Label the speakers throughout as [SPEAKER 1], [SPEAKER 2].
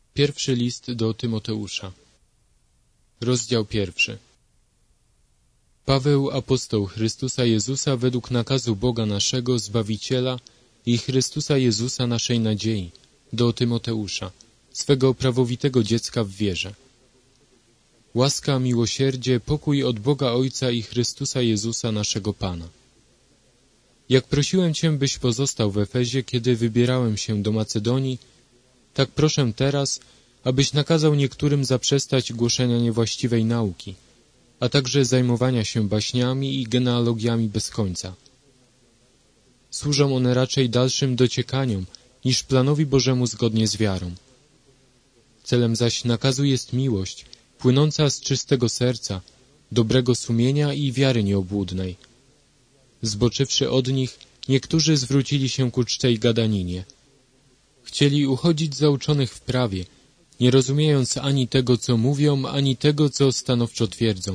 [SPEAKER 1] Pierwszy list do Tymoteusza. Rozdział 1. Paweł, apostoł Chrystusa Jezusa według nakazu Boga naszego, Zbawiciela i Chrystusa Jezusa naszej nadziei, do Tymoteusza, swego prawowitego dziecka w wierze. Łaska, miłosierdzie, pokój od Boga Ojca i Chrystusa Jezusa naszego Pana. Jak prosiłem Cię, byś pozostał w Efezie, kiedy wybierałem się do Macedonii, tak proszę teraz, abyś nakazał niektórym zaprzestać głoszenia niewłaściwej nauki, a także zajmowania się baśniami i genealogiami bez końca. Służą one raczej dalszym dociekaniom niż planowi Bożemu zgodnie z wiarą. Celem zaś nakazu jest miłość, płynąca z czystego serca, dobrego sumienia i wiary nieobłudnej. Zboczywszy od nich, niektórzy zwrócili się ku czczej gadaninie. Chcieli uchodzić za uczonych w prawie, nie rozumiejąc ani tego, co mówią, ani tego, co stanowczo twierdzą.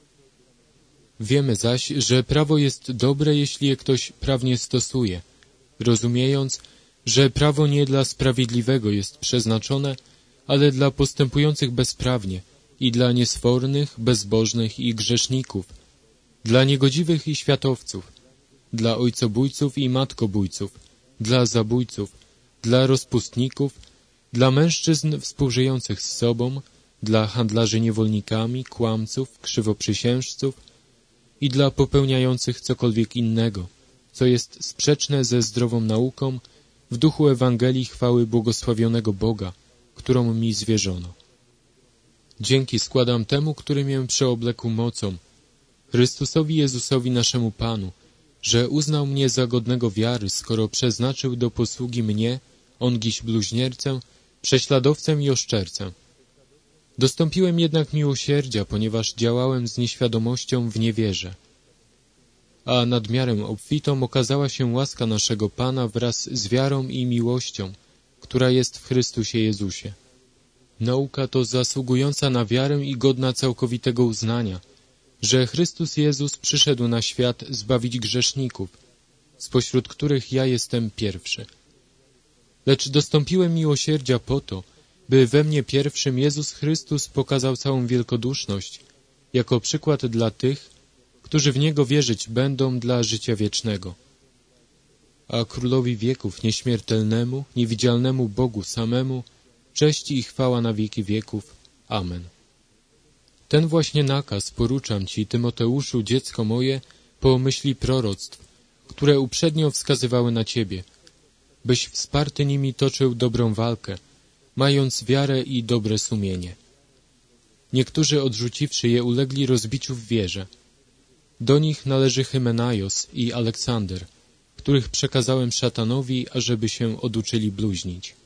[SPEAKER 1] Wiemy zaś, że prawo jest dobre, jeśli je ktoś prawnie stosuje, rozumiejąc, że prawo nie dla sprawiedliwego jest przeznaczone, ale dla postępujących bezprawnie i dla niesfornych, bezbożnych i grzeszników, dla niegodziwych i światowców, dla ojcobójców i matkobójców, dla zabójców, dla rozpustników, dla mężczyzn współżyjących z sobą, dla handlarzy niewolnikami, kłamców, krzywoprzysiężców i dla popełniających cokolwiek innego, co jest sprzeczne ze zdrową nauką w duchu Ewangelii chwały błogosławionego Boga, którą mi zwierzono. Dzięki składam temu, który mię przeoblekł mocą, Chrystusowi Jezusowi naszemu Panu, że uznał mnie za godnego wiary, skoro przeznaczył do posługi mnie, ongiś bluźniercę, prześladowcę i oszczercę. Dostąpiłem jednak miłosierdzia, ponieważ działałem z nieświadomością w niewierze. A nadmiarem obfitą okazała się łaska naszego Pana wraz z wiarą i miłością, która jest w Chrystusie Jezusie. Nauka to zasługująca na wiarę i godna całkowitego uznania, że Chrystus Jezus przyszedł na świat zbawić grzeszników, spośród których ja jestem pierwszy. Lecz dostąpiłem miłosierdzia po to, by we mnie pierwszym Jezus Chrystus pokazał całą wielkoduszność, jako przykład dla tych, którzy w Niego wierzyć będą dla życia wiecznego. A Królowi wieków nieśmiertelnemu, niewidzialnemu Bogu samemu, cześć i chwała na wieki wieków. Amen. Ten właśnie nakaz poruczam Ci, Tymoteuszu, dziecko moje, po myśli proroctw, które uprzednio wskazywały na Ciebie, byś wsparty nimi toczył dobrą walkę, mając wiarę i dobre sumienie. Niektórzy odrzuciwszy je ulegli rozbiciu w wierze. Do nich należy Hymenaios i Aleksander, których przekazałem szatanowi, ażeby się oduczyli bluźnić.